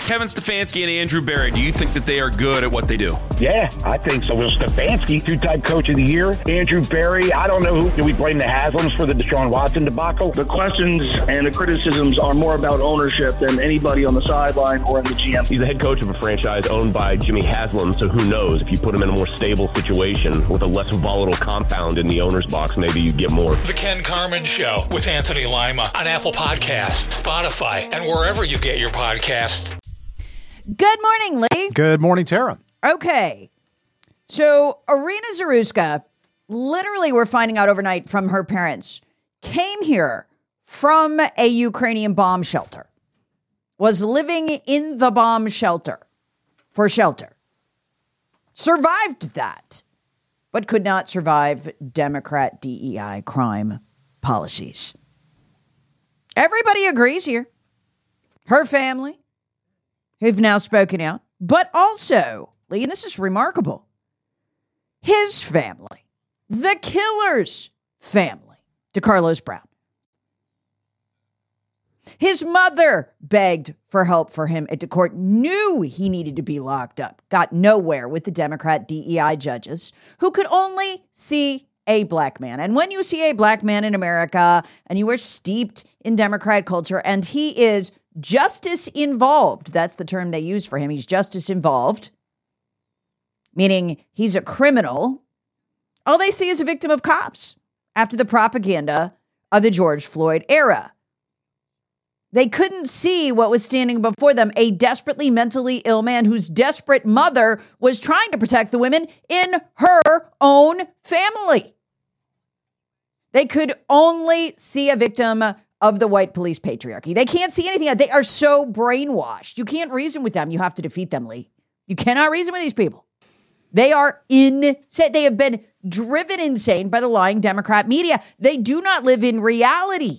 Kevin Stefanski and Andrew Berry, do you think that they are good at what they do? Yeah, I think so. Will Stefanski, two-time coach of the year. Andrew Berry, I don't know who. Do we blame the Haslams for the Deshaun Watson debacle? The questions and the criticisms are more about ownership than anybody on the sideline or in the GM. He's the head coach of a franchise owned by Jimmy Haslam, so who knows? If you put him in a more stable situation with a less volatile compound in the owner's box, maybe you get more. The Ken Carman Show with Anthony Lima on Apple Podcasts, Spotify, and wherever you get your podcasts. Good morning, Lee. Good morning, Tara. Okay. So Irina Zaruska, literally we're finding out overnight from her parents, came here from a Ukrainian bomb shelter, was living in the bomb shelter for shelter, survived that, but could not survive Democrat DEI crime policies. Everybody agrees here. Her family, who've now spoken out, but also, Lee, and this is remarkable, his family, the killer's family, DeCarlos Brown. His mother begged for help for him at the court, knew he needed to be locked up, got nowhere with the Democrat DEI judges who could only see a black man. And when you see a black man in America and you are steeped in Democrat culture and he is justice involved, that's the term they use for him, he's justice involved, meaning he's a criminal, all they see is a victim of cops after the propaganda of the George Floyd era. They couldn't see what was standing before them, a desperately mentally ill man whose desperate mother was trying to protect the women in her own family. They could only see a victim of the white police patriarchy. They can't see anything. They are so brainwashed. You can't reason with them. You have to defeat them, Lee. You cannot reason with these people. They are insane. They have been driven insane by the lying Democrat media. They do not live in reality.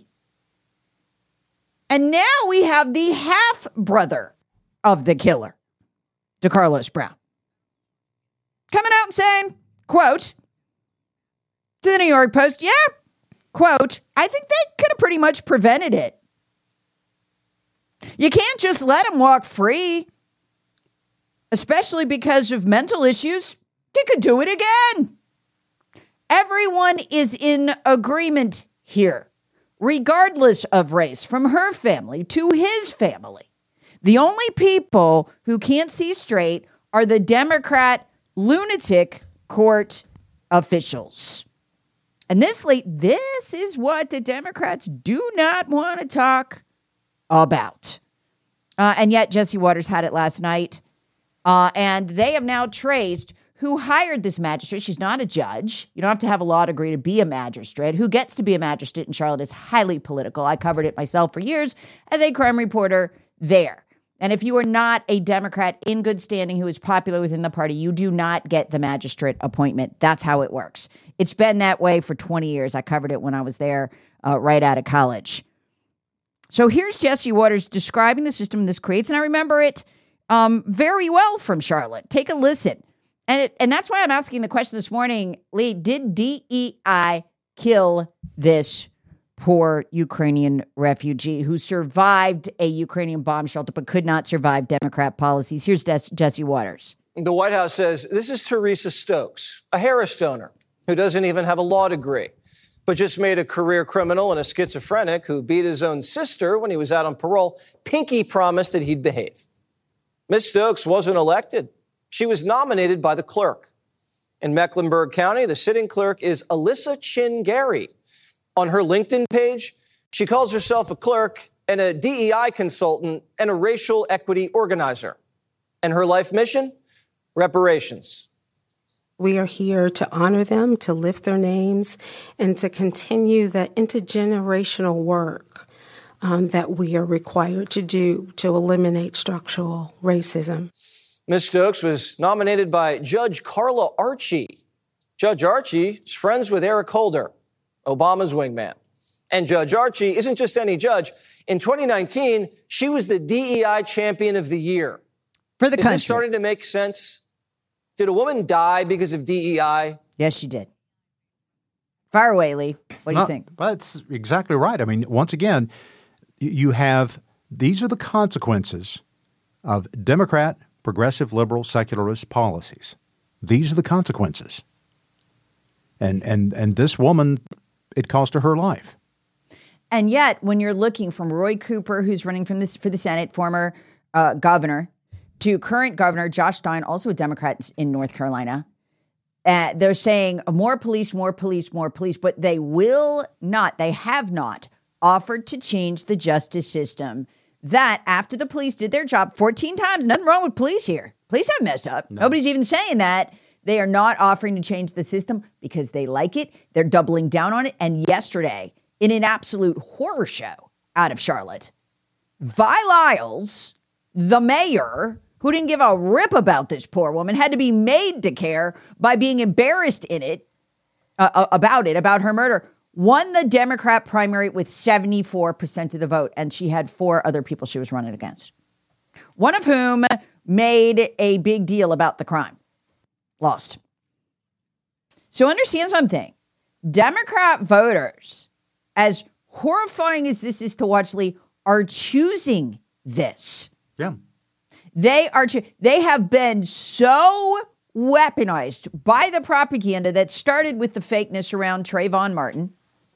And now we have the half-brother of the killer, DeCarlos Brown, coming out and saying, quote, to the New York Post, yeah, quote, I think they could have pretty much prevented it. You can't just let him walk free, especially because of mental issues. He could do it again. Everyone is in agreement here, regardless of race, from her family to his family. The only people who can't see straight are the Democrat lunatic court officials. And this is what the Democrats do not want to talk about. And yet Jesse Waters had it last night. And they have now traced who hired this magistrate. She's not a judge. You don't have to have a law degree to be a magistrate. Who gets to be a magistrate in Charlotte is highly political. I covered it myself for years as a crime reporter there. And if you are not a Democrat in good standing who is popular within the party, you do not get the magistrate appointment. That's how it works. It's been that way for 20 years. I covered it when I was there right out of college. So here's Jesse Waters describing the system this creates. And I remember it very well from Charlotte. Take a listen. And that's why I'm asking the question this morning, Lee, did DEI kill this poor Ukrainian refugee who survived a Ukrainian bomb shelter but could not survive Democrat policies? Here's Jesse Waters. The White House says this is Teresa Stokes, a Harris donor who doesn't even have a law degree, but just made a career criminal and a schizophrenic who beat his own sister when he was out on parole. Pinky promised that he'd behave. Ms. Stokes wasn't elected. She was nominated by the clerk. In Mecklenburg County, the sitting clerk is Alyssa Chin Gary. On her LinkedIn page, she calls herself a clerk and a DEI consultant and a racial equity organizer. And her life mission? Reparations. We are here to honor them, to lift their names, and to continue the intergenerational work that we are required to do to eliminate structural racism. Ms. Stokes was nominated by Judge Carla Archie. Judge Archie is friends with Eric Holder, Obama's wingman. And Judge Archie isn't just any judge. In 2019, she was the DEI champion of the year. For the country. Is this starting to make sense? Did a woman die because of DEI? Yes, she did. Fire away, Lee. What do you think? That's exactly right. I mean, once again, you have, these are the consequences of Democrat, progressive, liberal, secularist policies. These are the consequences. And this woman, it cost her her life. And yet, when you're looking from Roy Cooper, who's running for the Senate, former governor, to current governor Josh Stein, also a Democrat in North Carolina, they're saying more police, more police, more police, but they have not offered to change the justice system. That after the police did their job 14 times, nothing wrong with police here. Police haven't messed up. No. Nobody's even saying that. They are not offering to change the system because they like it. They're doubling down on it. And yesterday, in an absolute horror show out of Charlotte, Vi Lyles, the mayor, who didn't give a rip about this poor woman, had to be made to care by being embarrassed in it, about her murder, won the Democrat primary with 74% of the vote. And she had 4 other people she was running against, one of whom made a big deal about the crime. Lost. So understand something. Democrat voters, as horrifying as this is to watch, Lee, are choosing this. Yeah. They have been so weaponized by the propaganda that started with the fakeness around Trayvon Martin,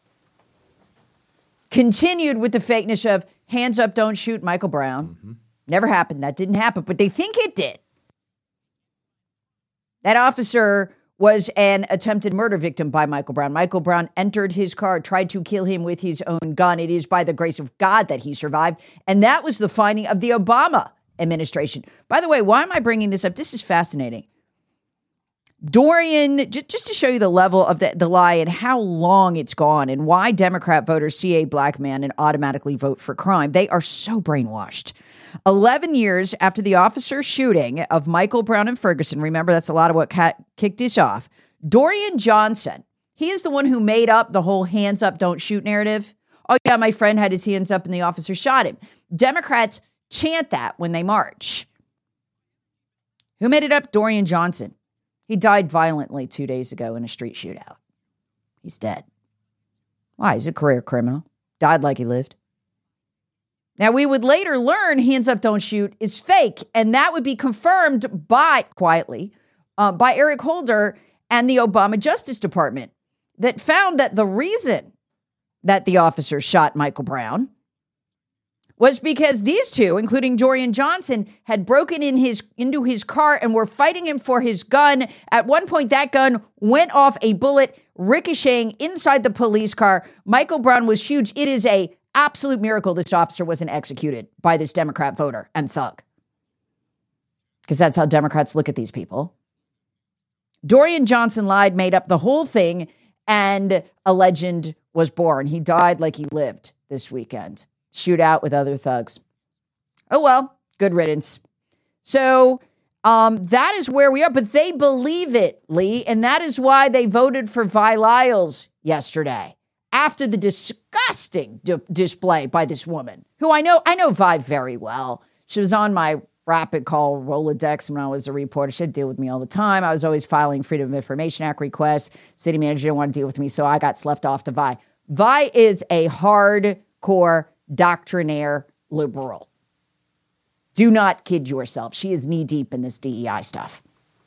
continued with the fakeness of hands up, don't shoot Michael Brown. Mm-hmm. Never happened. That didn't happen, but they think it did. That officer was an attempted murder victim by Michael Brown. Michael Brown entered his car, tried to kill him with his own gun. It is by the grace of God that he survived. And that was the finding of the Obama administration. By the way, why am I bringing this up? This is fascinating. Dorian, just to show you the level of the lie and how long it's gone and why Democrat voters see a black man and automatically vote for crime. They are so brainwashed. 11 years after the officer shooting of Michael Brown in Ferguson, remember that's a lot of what kicked this off, Dorian Johnson, he is the one who made up the whole hands up, don't shoot narrative. Oh yeah, my friend had his hands up and the officer shot him. Democrats chant that when they march. Who made it up? Dorian Johnson. He died violently 2 days ago in a street shootout. He's dead. Why? He's a career criminal. Died like he lived. Now, we would later learn hands up, don't shoot is fake. And that would be confirmed by Eric Holder and the Obama Justice Department that found that the reason that the officer shot Michael Brown was because these two, including Dorian Johnson, had broken into his car and were fighting him for his gun. At one point, that gun went off, a bullet ricocheting inside the police car. Michael Brown was huge. It is a absolute miracle this officer wasn't executed by this Democrat voter and thug. Because that's how Democrats look at these people. Dorian Johnson lied, made up the whole thing, and a legend was born. He died like he lived this weekend. Shootout with other thugs. Oh, well, good riddance. So that is where we are. But they believe it, Lee, and that is why they voted for Vi Lyles yesterday. After the disgusting display by this woman, who I know Vi very well. She was on my rapid call Rolodex when I was a reporter. She'd deal with me all the time. I was always filing Freedom of Information Act requests. City manager didn't want to deal with me, so I got sloughed off to Vi. Vi is a hardcore doctrinaire liberal. Do not kid yourself. She is knee-deep in this DEI stuff.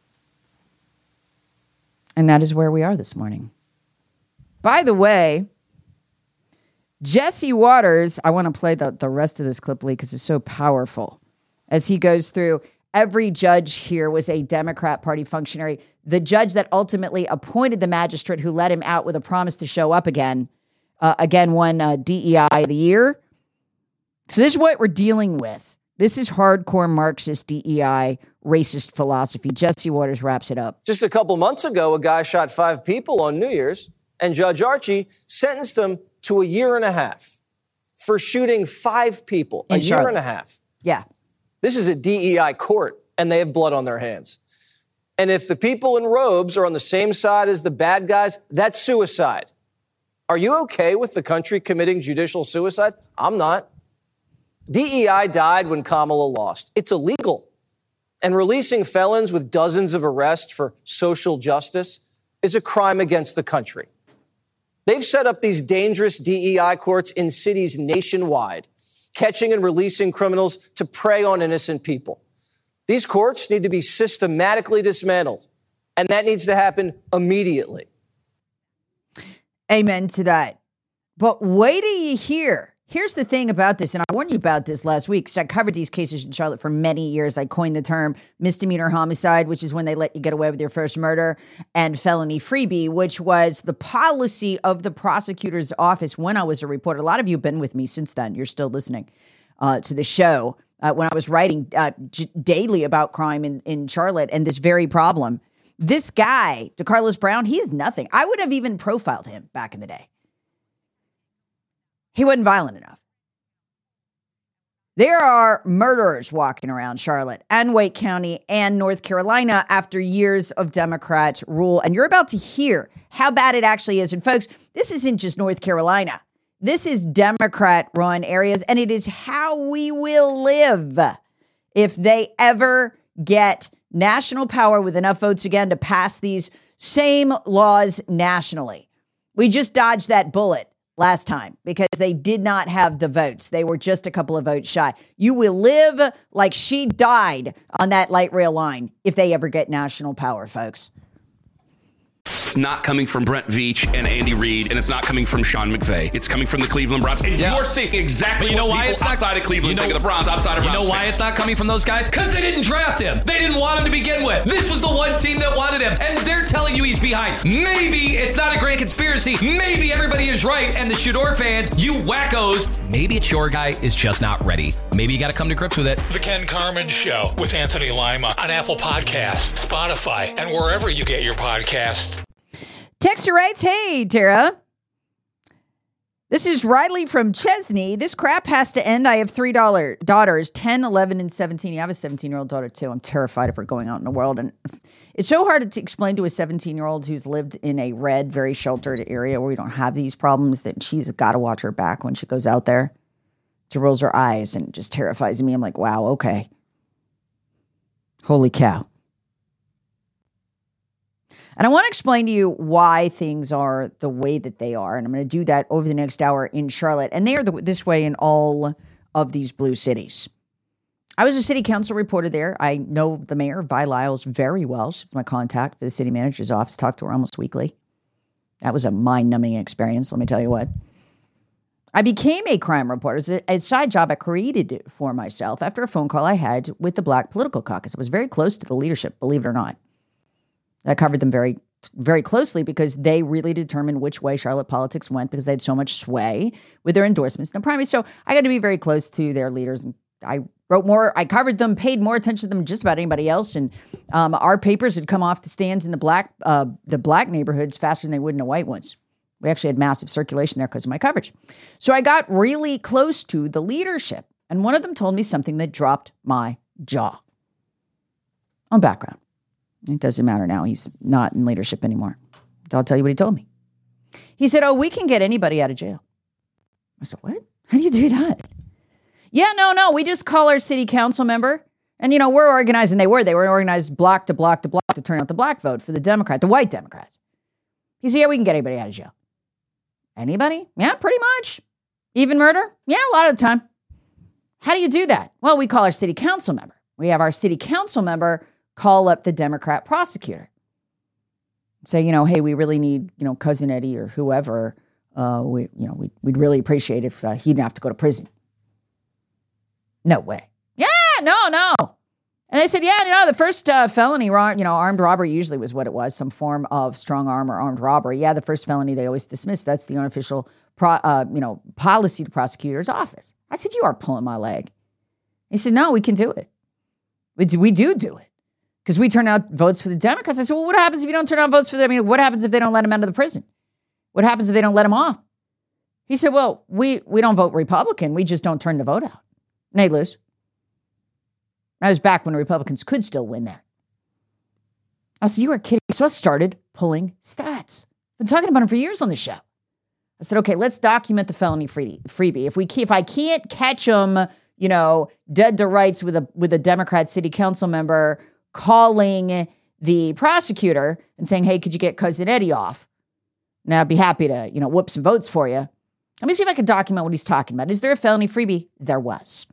And that is where we are this morning. By the way, Jesse Waters, I want to play the rest of this clip, Lee, because it's so powerful. As he goes through, every judge here was a Democrat Party functionary. The judge that ultimately appointed the magistrate who let him out with a promise to show up again won DEI of the year. So this is what we're dealing with. This is hardcore Marxist DEI racist philosophy. Jesse Waters wraps it up. Just a couple months ago, a guy shot 5 people on New Year's, and Judge Archie sentenced him to a year and a half for shooting 5 people. In Charlotte. Year and a half. Yeah. This is a DEI court, and they have blood on their hands. And if the people in robes are on the same side as the bad guys, that's suicide. Are you okay with the country committing judicial suicide? I'm not. DEI died when Kamala lost. It's illegal. And releasing felons with dozens of arrests for social justice is a crime against the country. They've set up these dangerous DEI courts in cities nationwide. catching and releasing criminals to prey on innocent people. These courts need to be systematically dismantled, and that needs to happen immediately. Amen to that. But wait till you hear. Here's the thing about this, and I warned you about this last week because I covered these cases in Charlotte for many years. I coined the term misdemeanor homicide, which is when they let you get away with your first murder, and felony freebie, which was the policy of the prosecutor's office when I was a reporter. A lot of you have been with me since then. You're still listening to the show when I was writing daily about crime in Charlotte and this very problem. This guy, DeCarlos Brown, he is nothing. I would have even profiled him back in the day. He wasn't violent enough. There are murderers walking around Charlotte and Wake County and North Carolina after years of Democrat rule. And you're about to hear how bad it actually is. And folks, this isn't just North Carolina. This is Democrat-run areas, and it is how we will live if they ever get national power with enough votes again to pass these same laws nationally. We just dodged that bullet last time because they did not have the votes. They were just a couple of votes shy. You will live like she died on that light rail line if they ever get national power, folks. It's not coming from Brent Veach and Andy Reid, and it's not coming from Sean McVay. It's coming from the Cleveland Browns. And you're seeing exactly what people outside of Cleveland think of the Browns, outside of Browns. You know why it's not coming from those guys? Because they didn't draft him. They didn't want him to begin with. This was the one team that wanted him, and they're telling you he's behind. Maybe it's not a grand conspiracy. Maybe everybody is right, and the Shador fans, you wackos, maybe it's your guy is just not ready. Maybe you got to come to grips with it. The Ken Carman Show with Anthony Lima on Apple Podcasts, Spotify, and wherever you get your podcasts. Texter writes, hey, Tara. This is Riley from Chesney. This crap has to end. I have 3 daughters, 10, 11, and 17. You have a 17-year-old daughter, too. I'm terrified of her going out in the world. And it's so hard to explain to a 17-year-old who's lived in a red, very sheltered area where we don't have these problems that she's got to watch her back when she goes out there. She rolls her eyes and just terrifies me. I'm like, wow, okay. Holy cow. And I want to explain to you why things are the way that they are. And I'm going to do that over the next hour in Charlotte. And they are this way in all of these blue cities. I was a city council reporter there. I know the mayor, Vi Lyles, very well. She was my contact for the city manager's office. Talked to her almost weekly. That was a mind-numbing experience, let me tell you what. I became a crime reporter. It was a side job I created for myself after a phone call I had with the Black Political Caucus. I was very close to the leadership, believe it or not. I covered them very, very closely because they really determined which way Charlotte politics went because they had so much sway with their endorsements in the primary. So I got to be very close to their leaders. And I wrote more, I covered them, paid more attention to them than just about anybody else. And our papers had come off the stands in the black neighborhoods faster than they would in the white ones. We actually had massive circulation there because of my coverage. So I got really close to the leadership. And one of them told me something that dropped my jaw. On background. It doesn't matter now. He's not in leadership anymore. I'll tell you what he told me. He said, we can get anybody out of jail. I said, what? How do you do that? Yeah, no. We just call our city council member. And, we're organized. And they were organized block to block to block to turn out the black vote for the white Democrats. He said, yeah, we can get anybody out of jail. Anybody? Yeah, pretty much. Even murder? Yeah, a lot of the time. How do you do that? Well, we call our city council member. We have our city council member call up the Democrat prosecutor. Say, hey, we really need, Cousin Eddie or whoever. We'd really appreciate if he didn't have to go to prison. No way. Yeah, no. And they said, the first felony, armed robbery usually was what it was, some form of strong arm or armed robbery. Yeah, the first felony they always dismiss. That's the unofficial, policy to prosecutor's office. I said, you are pulling my leg. He said, no, we can do it. We do it. Because we turn out votes for the Democrats. I said, well, what happens if you don't turn out votes for them? What happens if they don't let him out of the prison? What happens if they don't let him off? He said, well, we don't vote Republican. We just don't turn the vote out. And they lose. That was back when the Republicans could still win that. I said, you are kidding. So I started pulling stats. I've been talking about them for years on the show. I said, okay, let's document the felony freebie. If I can't catch them, dead to rights with a Democrat city council member calling the prosecutor and saying, hey, could you get Cousin Eddie off? Now I'd be happy to, whoop some votes for you. Let me see if I can document what he's talking about. Is there a felony freebie? There was.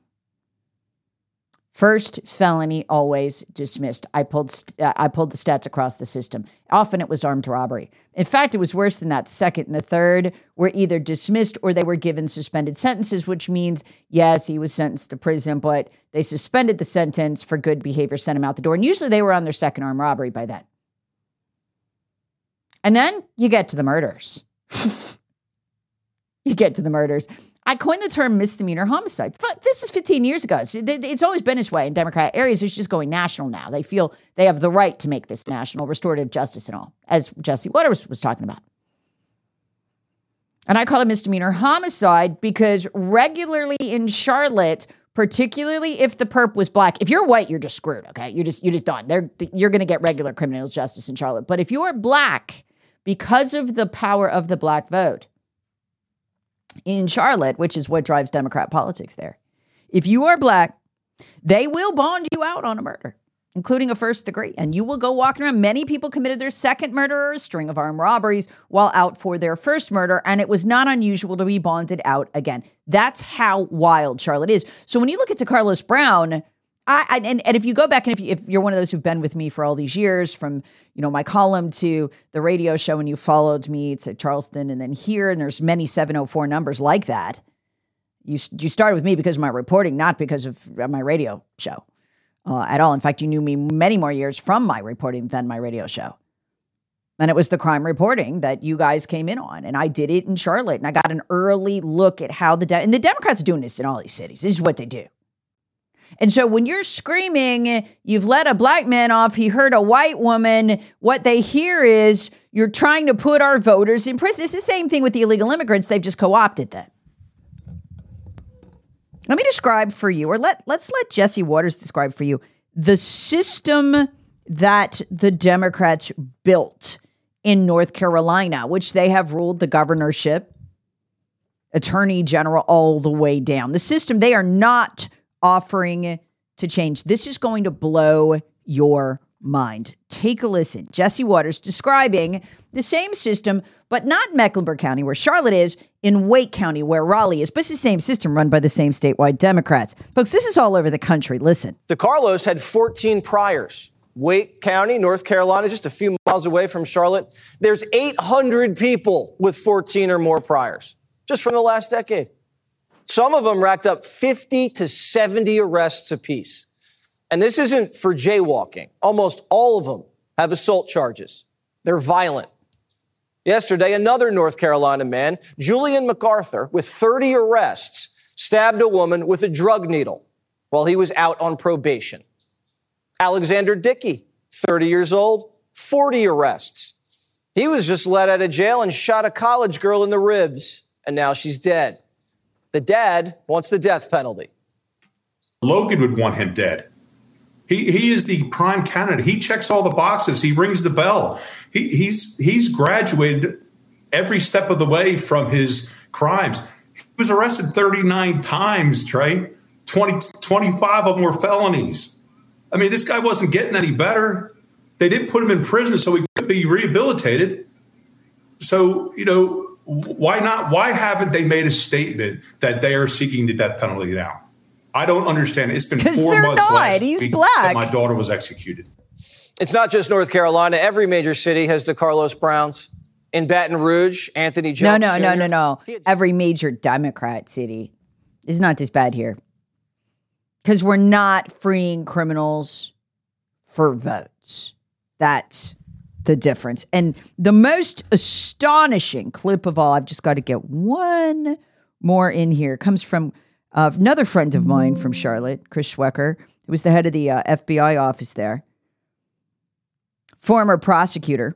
First felony, always dismissed. I pulled the stats across the system. Often it was armed robbery. In fact, it was worse than that. Second and the third were either dismissed or they were given suspended sentences, which means, yes, he was sentenced to prison, but they suspended the sentence for good behavior, sent him out the door. And usually they were on their second armed robbery by then. And then you get to the murders. I coined the term misdemeanor homicide. This is 15 years ago. It's always been this way in Democrat areas. It's just going national now. They feel they have the right to make this national, restorative justice and all, as Jesse Waters was talking about. And I call it misdemeanor homicide because regularly in Charlotte, particularly if the perp was black, if you're white, you're just screwed, okay? You're just done. You're going to get regular criminal justice in Charlotte. But if you're black, because of the power of the black vote, in Charlotte, which is what drives Democrat politics there. If you are black, they will bond you out on a murder, including a first degree, and you will go walking around. Many people committed their second murder or a string of armed robberies while out for their first murder, and it was not unusual to be bonded out again. That's how wild Charlotte is. So when you look at DeCarlos Brown, and if you go back, and if you're one of those who've been with me for all these years, from my column to the radio show, and you followed me to Charleston and then here, and there's many 704 numbers like that. You started with me because of my reporting, not because of my radio show at all. In fact, you knew me many more years from my reporting than my radio show. And it was the crime reporting that you guys came in on. And I did it in Charlotte, and I got an early look at how and the Democrats are doing this in all these cities. This is what they do. And so when you're screaming, you've let a black man off, he hurt a white woman, what they hear is you're trying to put our voters in prison. It's the same thing with the illegal immigrants. They've just co-opted that. Let me describe for you, or let's let Jesse Waters describe for you the system that the Democrats built in North Carolina, which they have ruled the governorship, attorney general, all the way down. The system they are not offering to change. This is going to blow your mind. Take a listen. Jesse Waters describing the same system, but not Mecklenburg County, where Charlotte is, in Wake County, where Raleigh is, but it's the same system run by the same statewide Democrats. Folks, this is all over the country. Listen. DeCarlos had 14 priors. Wake County, North Carolina, just a few miles away from Charlotte. There's 800 people with 14 or more priors, just from the last decade. Some of them racked up 50 to 70 arrests apiece. And this isn't for jaywalking. Almost all of them have assault charges. They're violent. Yesterday, another North Carolina man, Julian MacArthur, with 30 arrests, stabbed a woman with a drug needle while he was out on probation. Alexander Dickey, 30 years old, 40 arrests. He was just let out of jail and shot a college girl in the ribs, and now she's dead. The dad wants the death penalty. Logan would want him dead. He is the prime candidate. He checks all the boxes. He rings the bell. He's graduated every step of the way from his crimes. He was arrested 39 times, Trey. 25 of them were felonies. I mean, this guy wasn't getting any better. They didn't put him in prison so he could be rehabilitated. So, why not? Why haven't they made a statement that they are seeking the death penalty now? I don't understand. It's been 4 months last week that my daughter was executed. It's not just North Carolina. Every major city has DeCarlos Browns. In Baton Rouge, Anthony Jones. No. Every major Democrat city is not this bad here. Because we're not freeing criminals for votes. That's the difference. And the most astonishing clip of all, I've just got to get one more in here, comes from another friend of mine from Charlotte, Chris Schwecker, who was the head of the FBI office there. Former prosecutor.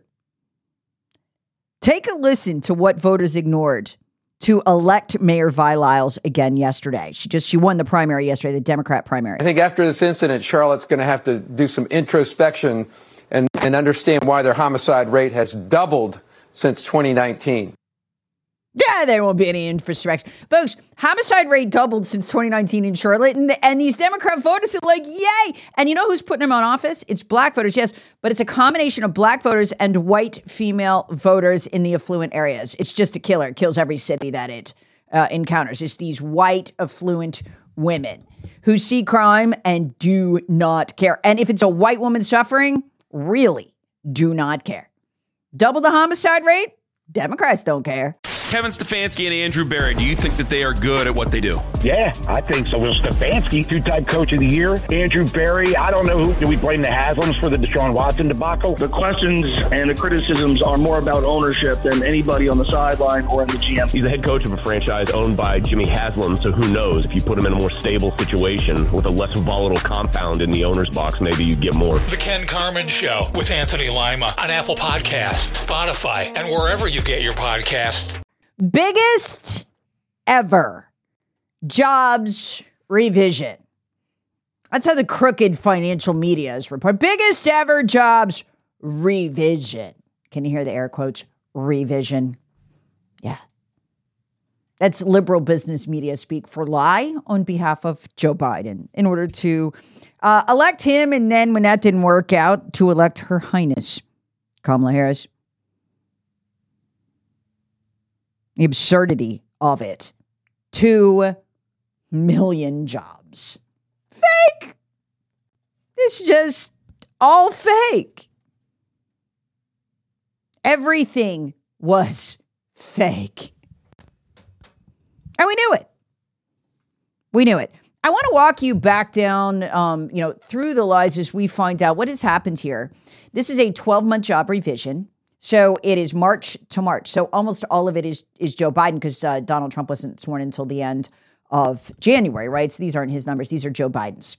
Take a listen to what voters ignored to elect Mayor Vi Lyles again yesterday. She won the primary yesterday, the Democrat primary. I think after this incident, Charlotte's going to have to do some introspection and understand why their homicide rate has doubled since 2019. Yeah, there won't be any infrastructure. Folks, homicide rate doubled since 2019 in Charlotte, and these Democrat voters are like, yay! And you know who's putting them on office? It's black voters, yes, but it's a combination of black voters and white female voters in the affluent areas. It's just a killer. It kills every city that it encounters. It's these white, affluent women who see crime and do not care. And if it's a white woman suffering, really do not care. Double the homicide rate? Democrats don't care. Kevin Stefanski and Andrew Berry, do you think that they are good at what they do? Yeah, I think so. Will Stefanski, two-time coach of the year. Andrew Berry, I don't know who. Do we blame the Haslams for the Deshaun Watson debacle? The questions and the criticisms are more about ownership than anybody on the sideline or in the GM. He's the head coach of a franchise owned by Jimmy Haslam, so who knows? If you put him in a more stable situation with a less volatile compound in the owner's box, maybe you'd get more. The Ken Carman Show with Anthony Lima on Apple Podcasts, Spotify, and wherever you get your podcasts. Biggest ever jobs revision. That's how the crooked financial media is reported. Biggest ever jobs revision. Can you hear the air quotes? Revision. Yeah. That's liberal business media speak for lie on behalf of Joe Biden in order to elect him. And then when that didn't work out, to elect Her Highness Kamala Harris. The absurdity of it. 2 million jobs. Fake. It's just all fake. Everything was fake. And we knew it. We knew it. I want to walk you back down, through the lies as we find out what has happened here. This is a 12-month job revision. So it is March to March. So almost all of it is Joe Biden because Donald Trump wasn't sworn until the end of January, right? So these aren't his numbers. These are Joe Biden's.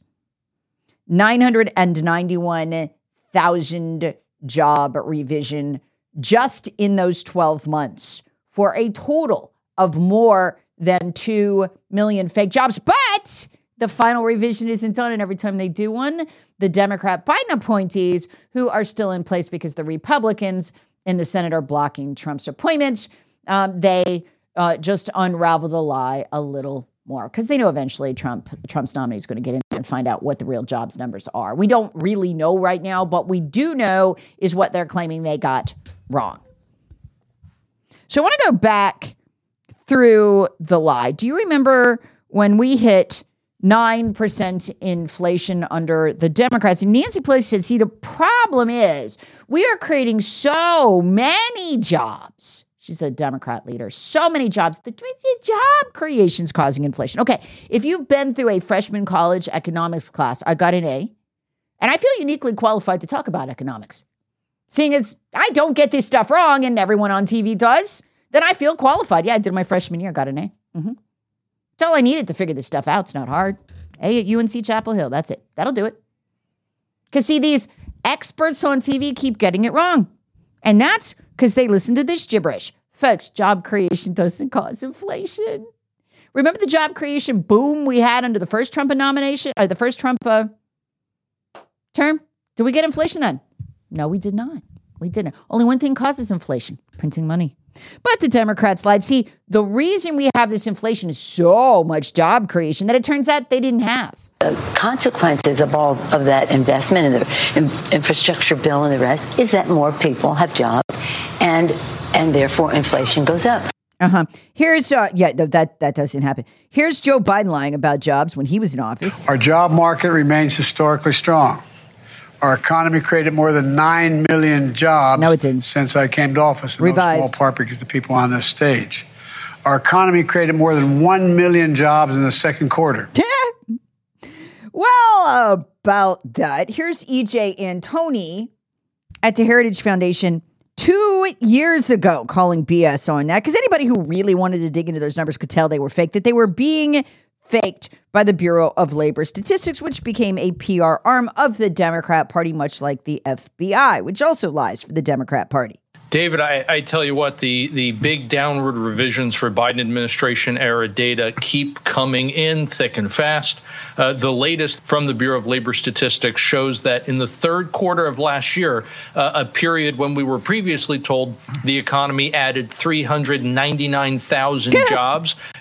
991,000 job revision just in those 12 months for a total of more than 2 million fake jobs. But the final revision isn't done. And every time they do one, the Democrat Biden appointees who are still in place because the Republicans in the Senate are blocking Trump's appointments, they just unravel the lie a little more because they know eventually Trump's nominee is going to get in and find out what the real jobs numbers are. We don't really know right now, but we do know is what they're claiming they got wrong. So I want to go back through the lie. Do you remember when we hit 9% inflation under the Democrats? And Nancy Pelosi said, see, the problem is we are creating so many jobs. She's a Democrat leader. So many jobs. The job creation is causing inflation. Okay, if you've been through a freshman college economics class, I got an A, and I feel uniquely qualified to talk about economics. Seeing as I don't get this stuff wrong and everyone on TV does, then I feel qualified. Yeah, I did my freshman year, got an A. That's all I needed to figure this stuff out. It's not hard. A at UNC Chapel Hill. That's it. That'll do it. Because see, these experts on TV keep getting it wrong. And that's because they listen to this gibberish. Folks, job creation doesn't cause inflation. Remember the job creation boom we had under the first Trump nomination, or the first Trump term? Did we get inflation then? No, we did not. We didn't. Only one thing causes inflation: printing money. But the Democrats lied. See, the reason we have this inflation is so much job creation that it turns out they didn't have. The consequences of all of that investment in the infrastructure bill and the rest is that more people have jobs and therefore inflation goes up. Here's, that doesn't happen. Here's Joe Biden lying about jobs when he was in office. Our job market remains historically strong. Our economy created more than 9 million jobs since I came to office, in no small part because the people on this stage. Our economy created more than 1 million jobs in the second quarter. Well, about that, here's E.J. Antoni at the Heritage Foundation 2 years ago calling BS on that, because anybody who really wanted to dig into those numbers could tell they were fake, that they were being faked by the Bureau of Labor Statistics, which became a PR arm of the Democrat Party, much like the FBI, which also lies for the Democrat Party. David, I tell you what, the big downward revisions for Biden administration era data keep coming in thick and fast. The latest from the Bureau of Labor Statistics shows that in the third quarter of last year, a period when we were previously told the economy added 399,000 jobs,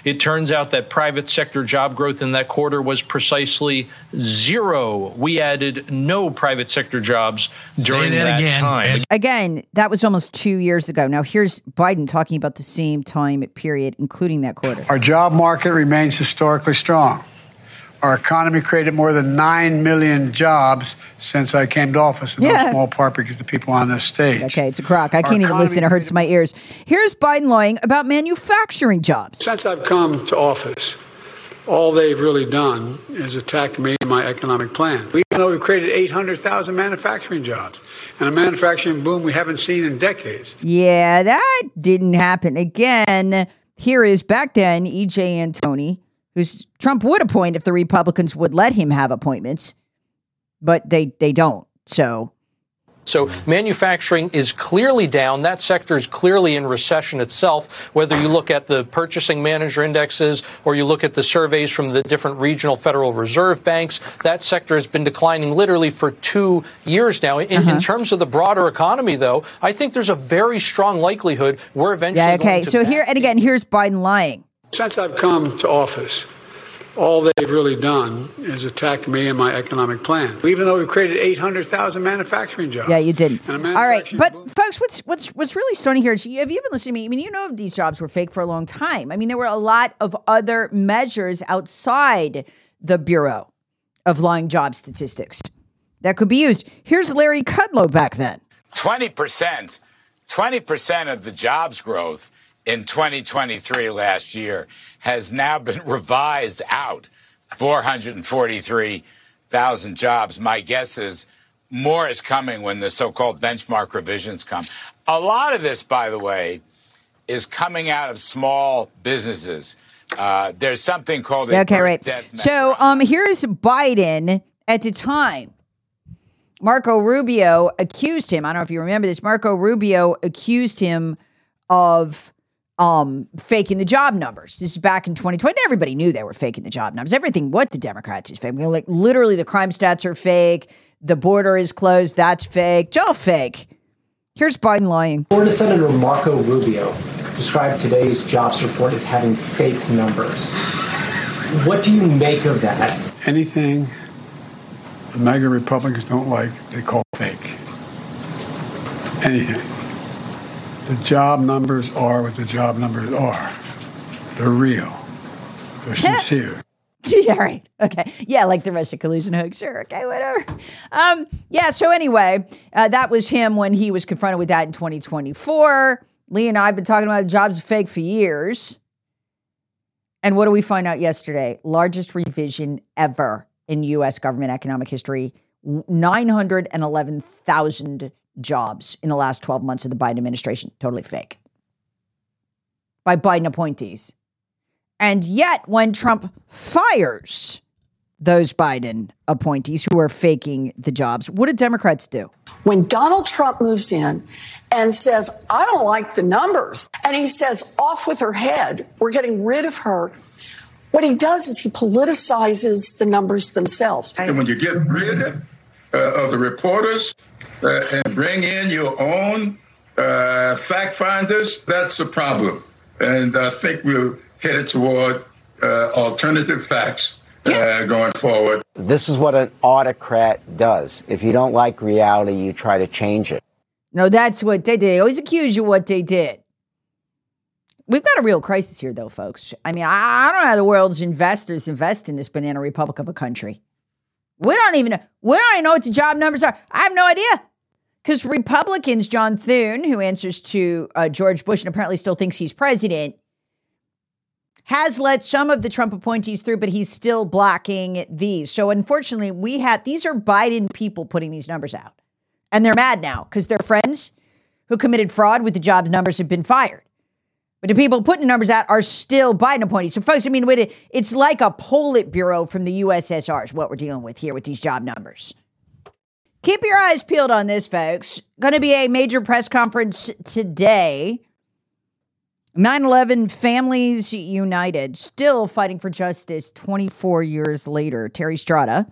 It turns out that private sector job growth in that quarter was precisely 0. We added no private sector jobs during that time. Again, that was almost 2 years ago. Now here's Biden talking about the same time period, including that quarter. Our job market remains historically strong. Our economy created more than 9 million jobs since I came to office, in no small part because the people on this stage. Okay, it's a crock. I can't even listen. It hurts my ears. Here's Biden lying about manufacturing jobs. Since I've come to office, all they've really done is attack me and my economic plan. Even though we've created 800,000 manufacturing jobs and a manufacturing boom we haven't seen in decades. Yeah, that didn't happen. Again, here is back then E.J. Antoni, who's Trump would appoint if the Republicans would let him have appointments, but they don't. So manufacturing is clearly down. That sector is clearly in recession itself, whether you look at the purchasing manager indexes or you look at the surveys from the different regional Federal Reserve banks. That sector has been declining literally for 2 years now. In terms of the broader economy, though, I think there's a very strong likelihood we're eventually going to... So here, and again, here's Biden lying. Since I've come to office, all they've really done is attack me and my economic plan. Even though we've created 800,000 manufacturing jobs. Yeah, you didn't. All right, but folks, what's really stunning here is, have you been listening to me? I mean, you know these jobs were fake for a long time. I mean, there were a lot of other measures outside the Bureau of Lying Job Statistics that could be used. Here's Larry Kudlow back then. 20% of the jobs growth in 2023 last year has now been revised out, 443,000 jobs. My guess is more is coming when the so-called benchmark revisions come. A lot of this, by the way, is coming out of small businesses. There's something called a death measure. So here's Biden at the time. Marco Rubio accused him. I don't know if you remember this. Marco Rubio accused him of faking the job numbers. This is back in 2020. Everybody knew they were faking the job numbers. Everything what the Democrats is fake. Like literally the crime stats are fake. The border is closed. That's fake. It's all fake. Here's Biden lying. Florida Senator Marco Rubio described today's jobs report as having fake numbers. What do you make of that? Anything the MAGA Republicans don't like, they call fake. Anything. The job numbers are what the job numbers are. They're real. They're sincere. Yeah, right. Okay. Yeah, like the Russia collusion hoax. Sure. Okay, whatever. So anyway, that was him when he was confronted with that in 2024. Lee and I have been talking about jobs fake for years. And what do we find out yesterday? Largest revision ever in U.S. government economic history. 911,000 jobs in the last 12 months of the Biden administration. Totally fake. By Biden appointees. And yet, when Trump fires those Biden appointees who are faking the jobs, what do Democrats do? When Donald Trump moves in and says, I don't like the numbers, and he says, off with her head, we're getting rid of her, what he does is he politicizes the numbers themselves. And when you get rid of the reporters, and bring in your own fact finders, that's a problem. And I think we're headed toward alternative facts going forward. This is what an autocrat does. If you don't like reality, you try to change it. No, that's what they did. They always accuse you of what they did. We've got a real crisis here, though, folks. I mean, I don't know how the world's investors invest in this banana republic of a country. We don't even know what the job numbers are. I have no idea. Because Republicans, John Thune, who answers to George Bush and apparently still thinks he's president, has let some of the Trump appointees through, but he's still blocking these. So unfortunately, these are Biden people putting these numbers out. And they're mad now because their friends who committed fraud with the jobs numbers have been fired. But the people putting the numbers out are still Biden appointees. So folks, I mean, it's like a Politburo from the USSR is what we're dealing with here with these job numbers. Keep your eyes peeled on this, folks. Going to be a major press conference today. 9/11 Families United, still fighting for justice 24 years later. Terry Strada,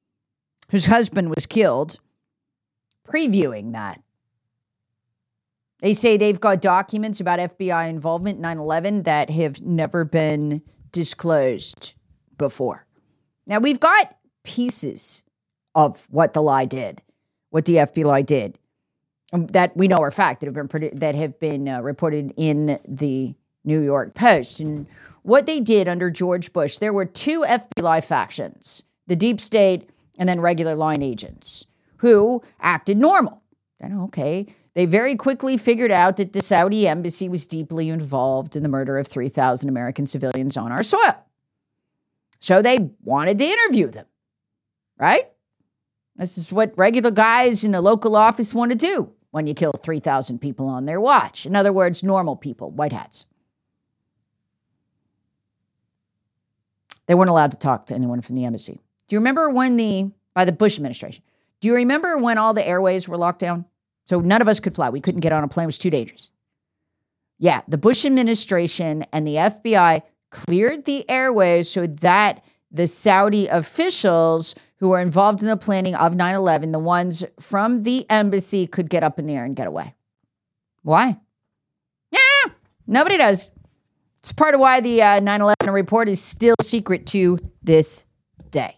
whose husband was killed, previewing that. They say they've got documents about FBI involvement in 9/11 that have never been disclosed before. Now, we've got pieces of what the lie did, what the FBI did, that we know are fact, that have been reported in the New York Post. And what they did under George Bush, there were two FBI factions, the deep state and then regular line agents, who acted normal. And okay, they very quickly figured out that the Saudi embassy was deeply involved in the murder of 3,000 American civilians on our soil. So they wanted to interview them, right? This is what regular guys in a local office want to do when you kill 3,000 people on their watch. In other words, normal people, white hats. They weren't allowed to talk to anyone from the embassy. Do you remember by the Bush administration, do you remember when all the airways were locked down? So none of us could fly. We couldn't get on a plane. It was too dangerous. Yeah, the Bush administration and the FBI cleared the airways so that the Saudi officials who were involved in the planning of 9/11, the ones from the embassy, could get up in the air and get away. Why? Yeah, nobody does. It's part of why the 9/11 report is still secret to this day.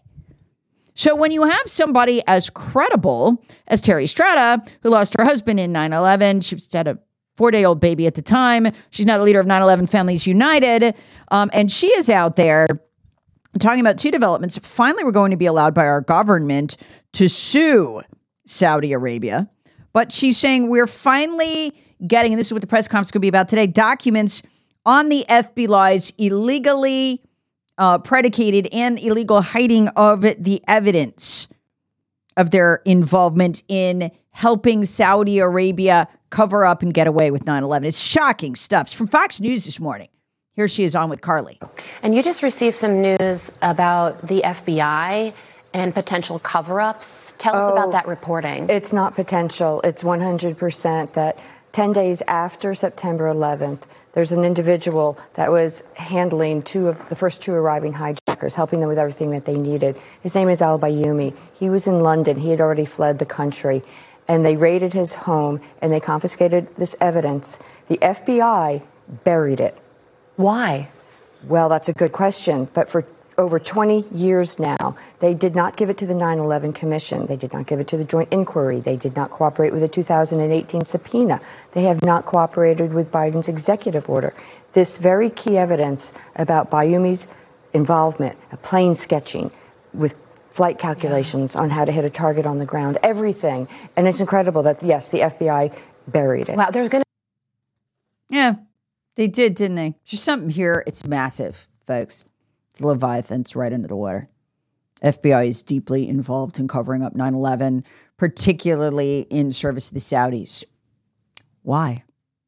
So when you have somebody as credible as Terry Strada, who lost her husband in 9/11, she had a 4-day-old baby at the time. She's now the leader of 9/11 Families United. And she is out there talking about two developments. Finally, we're going to be allowed by our government to sue Saudi Arabia. But she's saying we're finally getting, and this is what the press conference could be about today, documents on the FBI's illegally predicated and illegal hiding of the evidence of their involvement in helping Saudi Arabia cover up and get away with 9/11. It's shocking stuff. It's from Fox News this morning. Here she is on with Carly. And you just received some news about the FBI and potential cover-ups. Tell us about that reporting. It's not potential. It's 100% that 10 days after September 11th, there's an individual that was handling the first two arriving hijackers, helping them with everything that they needed. His name is Al Bayoumi. He was in London. He had already fled the country. And they raided his home, and they confiscated this evidence. The FBI buried it. Why? Well, that's a good question. But for over 20 years now, they did not give it to the 9/11 Commission. They did not give it to the Joint Inquiry. They did not cooperate with the 2018 subpoena. They have not cooperated with Biden's executive order. This very key evidence about Bayoumi's involvement, plane sketching with flight calculations on how to hit a target on the ground, everything. And it's incredible that, yes, the FBI buried it. Wow, there's going to... Yeah, they did, didn't they? There's something here. It's massive, folks. It's Leviathan. It's right under the water. FBI is deeply involved in covering up 9/11, particularly in service of the Saudis. Why?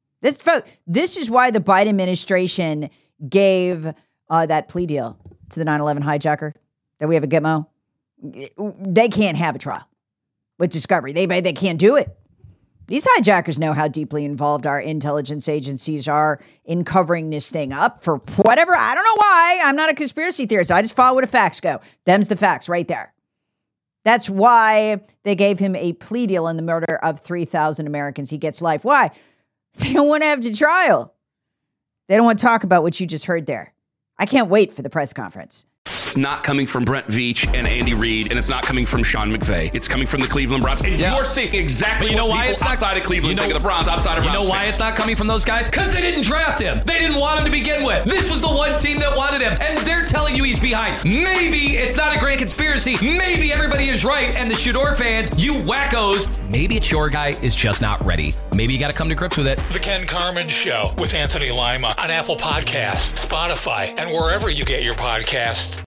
This is why the Biden administration gave that plea deal to the 9/11 hijacker, that we have a Gitmo. They can't have a trial with Discovery. They can't do it. These hijackers know how deeply involved our intelligence agencies are in covering this thing up for whatever. I don't know why. I'm not a conspiracy theorist. I just follow where the facts go. Them's the facts right there. That's why they gave him a plea deal in the murder of 3,000 Americans. He gets life. Why? They don't want to have the trial. They don't want to talk about what you just heard there. I can't wait for the press conference. It's not coming from Brent Veach and Andy Reid, and it's not coming from Sean McVay. It's coming from the Cleveland Browns. And you're seeing exactly what people outside of Cleveland think of the Browns, outside of Browns. You know why it's not coming from those guys? Because they didn't draft him. They didn't want him to begin with. This was the one team that wanted him, and they're telling you he's behind. Maybe it's not a grand conspiracy. Maybe everybody is right, and the Shador fans, you wackos, maybe it's your guy is just not ready. Maybe you got to come to grips with it. The Ken Carman Show with Anthony Lima on Apple Podcasts, Spotify, and wherever you get your podcasts.